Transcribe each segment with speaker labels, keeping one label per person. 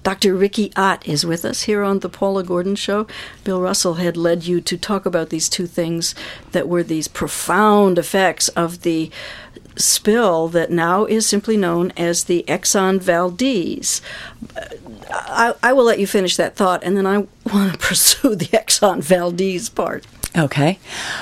Speaker 1: Dr. Ricky Ott is with us here on the Paula Gordon Show. Bill Russell had led you to talk about these two things that were these profound effects of the spill that now is simply known as the Exxon Valdez. I will let you finish that thought, and then I want to pursue the Exxon Valdez part.
Speaker 2: Okay.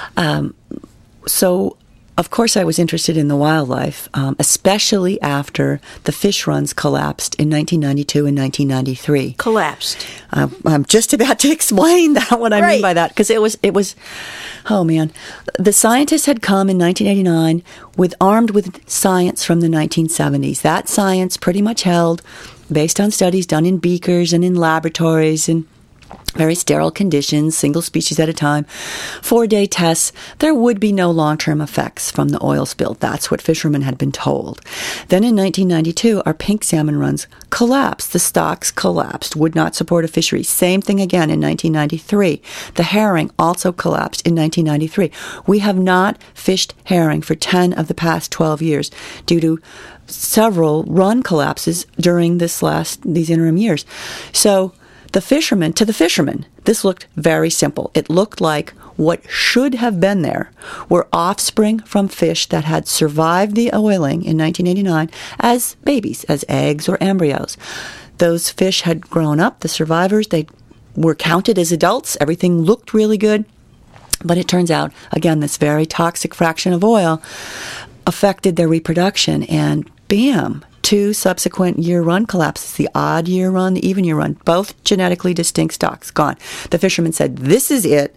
Speaker 2: So, of course, I was interested in the wildlife, especially after the fish runs collapsed in 1992 and 1993.
Speaker 1: Collapsed.
Speaker 2: I'm just about to explain what I mean by that, because it was, oh man, the scientists had come in 1989 armed with science from the 1970s. That science pretty much held, based on studies done in beakers and in laboratories and very sterile conditions, single species at a time, 4-day tests, there would be no long-term effects from the oil spill. That's what fishermen had been told. Then in 1992, our pink salmon runs collapsed. The stocks collapsed, would not support a fishery. Same thing again in 1993. The herring also collapsed in 1993. We have not fished herring for 10 of the past 12 years due to several run collapses during these interim years. So, to the fishermen, this looked very simple. It looked like what should have been there were offspring from fish that had survived the oiling in 1989 as babies, as eggs or embryos. Those fish had grown up, the survivors, they were counted as adults. Everything looked really good. But it turns out, again, this very toxic fraction of oil affected their reproduction, and bam, 2 subsequent year run collapses, the odd year run, the even year run, both genetically distinct stocks gone. The fishermen said, this is it.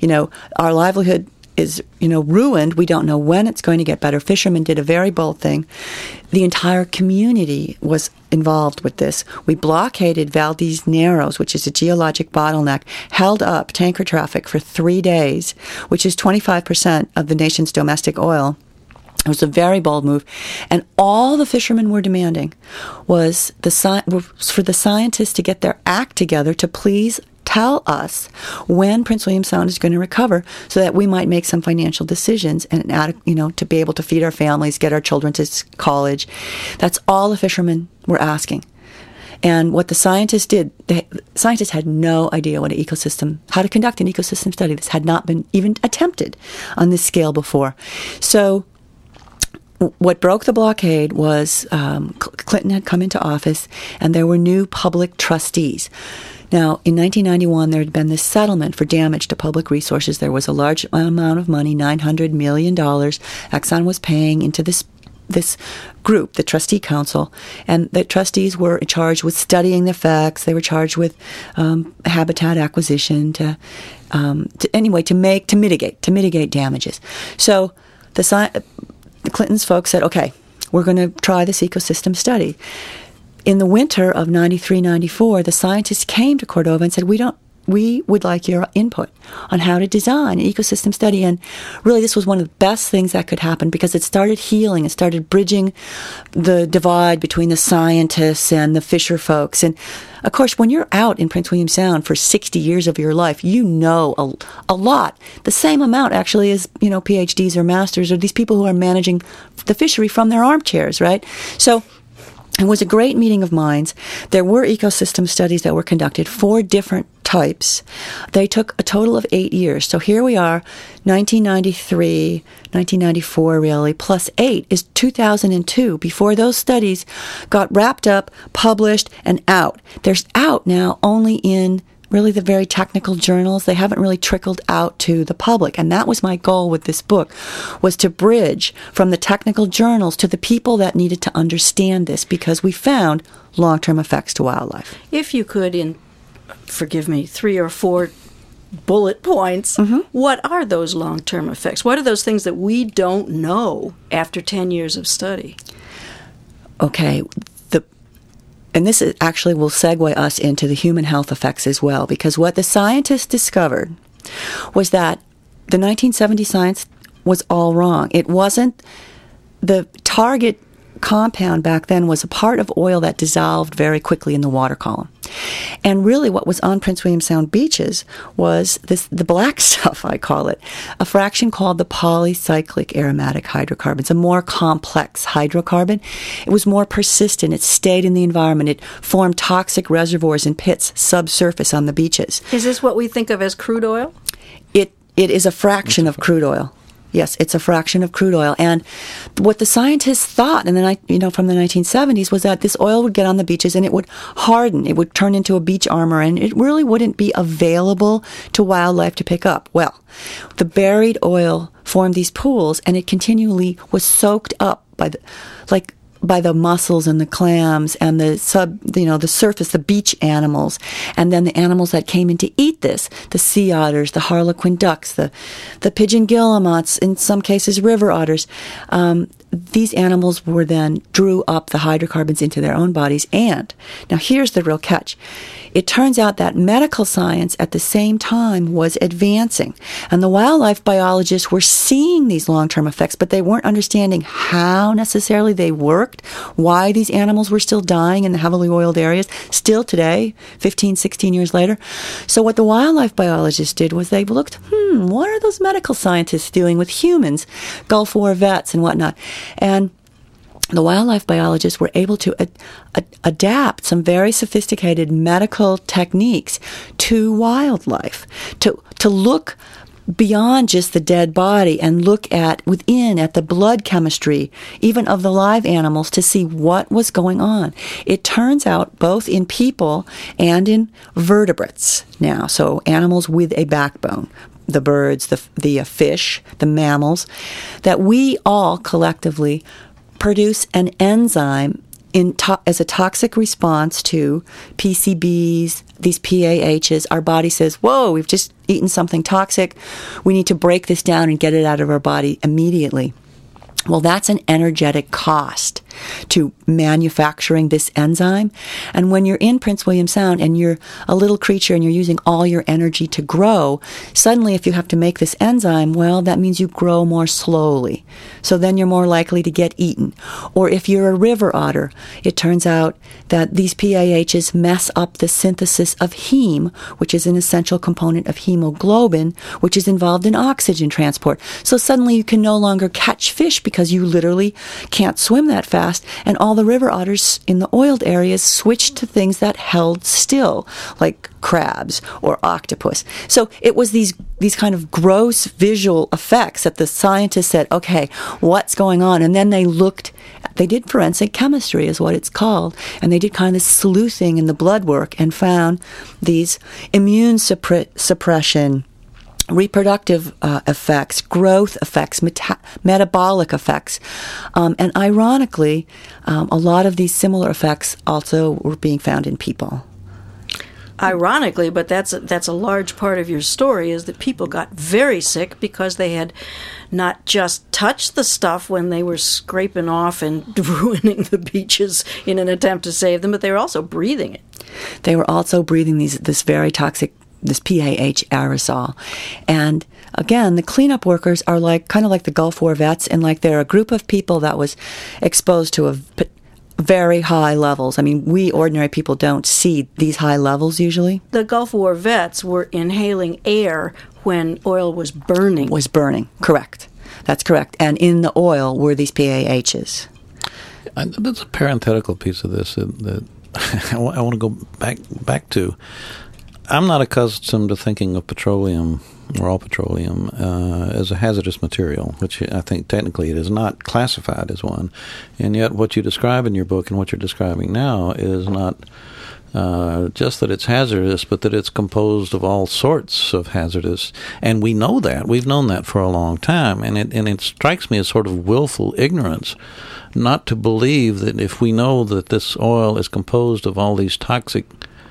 Speaker 2: Our livelihood is, ruined. We don't know when it's going to get better. Fishermen did a very bold thing. The entire community was involved with this. We blockaded Valdez Narrows, which is a geologic bottleneck, held up tanker traffic for 3 days, which is 25% of the nation's domestic oil. It was a very bold move, and all the fishermen were demanding was for the scientists to get their act together to please tell us when Prince William Sound is going to recover, so that we might make some financial decisions and to be able to feed our families, get our children to college. That's all the fishermen were asking. And what the scientists did, scientists had no idea how to conduct an ecosystem study. This had not been even attempted on this scale before. So what broke the blockade was Clinton had come into office, and there were new public trustees. Now, in 1991, there had been this settlement for damage to public resources. There was a large amount of money, $900 million. Exxon was paying into this group, the trustee council, and the trustees were charged with studying the facts. They were charged with habitat acquisition to mitigate damages. So the Clintons folks said, okay, we're going to try this ecosystem study. In the winter of 93-94, the scientists came to Cordova and said, we would like your input on how to design an ecosystem study. And really, this was one of the best things that could happen, because it started healing. It started bridging the divide between the scientists and the fisher folks. And, of course, when you're out in Prince William Sound for 60 years of your life, you know a lot. The same amount, actually, as, PhDs or masters, or these people who are managing the fishery from their armchairs, right? So it was a great meeting of minds. There were ecosystem studies that were conducted, 4 different types. They took a total of 8 years. So here we are, 1993, 1994 really, plus 8 is 2002, before those studies got wrapped up, published, and out. They're out now only in really the very technical journals. They haven't really trickled out to the public. And that was my goal with this book, was to bridge from the technical journals to the people that needed to understand this, because we found long-term effects to wildlife.
Speaker 1: If you could, in, forgive me, 3 or 4 bullet points, what are those long-term effects? What are those things that we don't know after 10 years of study? Okay, and this actually will segue us into the human health effects as well, because what the scientists discovered was that the 1970 science was all wrong. It wasn't the target compound back then was a part of oil that dissolved very quickly in the water column.
Speaker 2: And really what was on Prince William Sound beaches was the black stuff, I call it, a fraction called the polycyclic aromatic hydrocarbons, a more complex hydrocarbon. It was more persistent. It stayed in the environment. It formed toxic reservoirs and pits subsurface on the beaches.
Speaker 1: Is this what we think of as crude oil?
Speaker 2: It is a fraction of crude oil. Yes, it's a fraction of crude oil. And what the scientists thought, and then from the 1970s, was that this oil would get on the beaches and it would harden. It would turn into a beach armor, and it really wouldn't be available to wildlife to pick up. Well, the buried oil formed these pools, and it continually was soaked up by the mussels and the clams and the surface, the beach animals, and then the animals that came in to eat this, the sea otters, the harlequin ducks, the pigeon guillemots, in some cases river otters. These animals drew up the hydrocarbons into their own bodies. And now here's the real catch. It turns out that medical science at the same time was advancing, and the wildlife biologists were seeing these long-term effects, but they weren't understanding how necessarily they worked, why these animals were still dying in the heavily oiled areas, still today, 15, 16 years later. So what the wildlife biologists did was they looked, what are those medical scientists doing with humans, Gulf War vets and whatnot? And the wildlife biologists were able to adapt some very sophisticated medical techniques to wildlife, to look beyond just the dead body and look at the blood chemistry, even of the live animals, to see what was going on. It turns out both in people and in vertebrates now, so animals with a backbone, the birds, the fish, the mammals, that we all collectively produce an enzyme as a toxic response to PCBs, these PAHs. Our body says, whoa, we've just eaten something toxic. We need to break this down and get it out of our body immediately. Well, that's an energetic cost to manufacturing this enzyme. And when you're in Prince William Sound and you're a little creature and you're using all your energy to grow, suddenly if you have to make this enzyme, well, that means you grow more slowly. So then you're more likely to get eaten. Or if you're a river otter, it turns out that these PAHs mess up the synthesis of heme, which is an essential component of hemoglobin, which is involved in oxygen transport. So suddenly you can no longer catch fish because you literally can't swim that fast, and all the river otters in the oiled areas switched to things that held still, like crabs or octopus. So it was these kind of gross visual effects that the scientists said, okay, what's going on? And then they did forensic chemistry is what it's called, and they did kind of this sleuthing in the blood work and found these immune suppression, reproductive effects, growth effects, metabolic effects. And ironically, a lot of these similar effects also were being found in people.
Speaker 1: Ironically, but that's a large part of your story, is that people got very sick because they had not just touched the stuff when they were scraping off and ruining the beaches in an attempt to save them, but they were also breathing it.
Speaker 2: They were also breathing this very toxic, this PAH aerosol. And again, the cleanup workers are kind of like the Gulf War vets, and they're a group of people that was exposed to very high levels. I mean, we ordinary people don't see these high levels usually.
Speaker 1: The Gulf War vets were inhaling air when oil was burning.
Speaker 2: Was burning, correct. That's correct. And in the oil were these PAHs.
Speaker 3: There's a parenthetical piece of this that I want to go back to. I'm not accustomed to thinking of petroleum, or all petroleum, as a hazardous material, which I think technically it is not classified as one. And yet what you describe in your book and what you're describing now is not just that it's hazardous, but that it's composed of all sorts of hazardous. And we know that. We've known that for a long time. And it strikes me as sort of willful ignorance not to believe that if we know that this oil is composed of all these toxic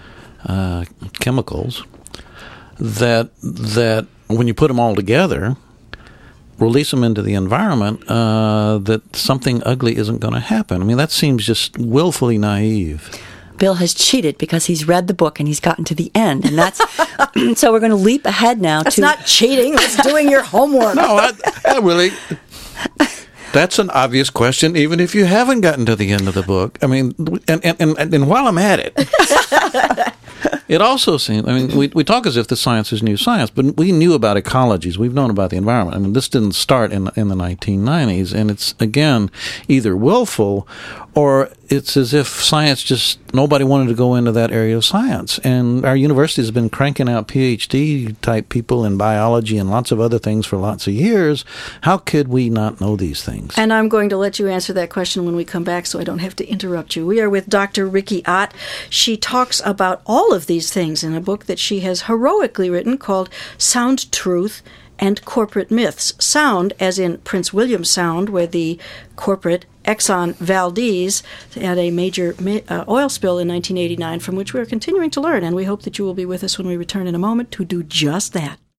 Speaker 3: chemicals, that when you put them all together, release them into the environment, that something ugly isn't going to happen. I mean, that seems just willfully naive.
Speaker 2: Bill has cheated because he's read the book and he's gotten to the end, and that's so we're going to leap ahead now.
Speaker 1: That's not cheating. That's doing your homework.
Speaker 3: No, I really. That's an obvious question, even if you haven't gotten to the end of the book. I mean, and while I'm at it, It also seems, I mean, we talk as if the science is new science, but we knew about ecologies. We've known about the environment. I mean, this didn't start in the 1990s, and it's, again, either willful or it's as if science just, nobody wanted to go into that area of science. And our university has been cranking out PhD-type people in biology and lots of other things for lots of years. How could we not know these things?
Speaker 1: And I'm going to let you answer that question when we come back so I don't have to interrupt you. We are with Dr. Ricki Ott. She talks about all of these things in a book that she has heroically written called Sound Truth and Corporate Myths. Sound, as in Prince William Sound, where the corporate Exxon Valdez had a major oil spill in 1989, from which we are continuing to learn, and we hope that you will be with us when we return in a moment to do just that.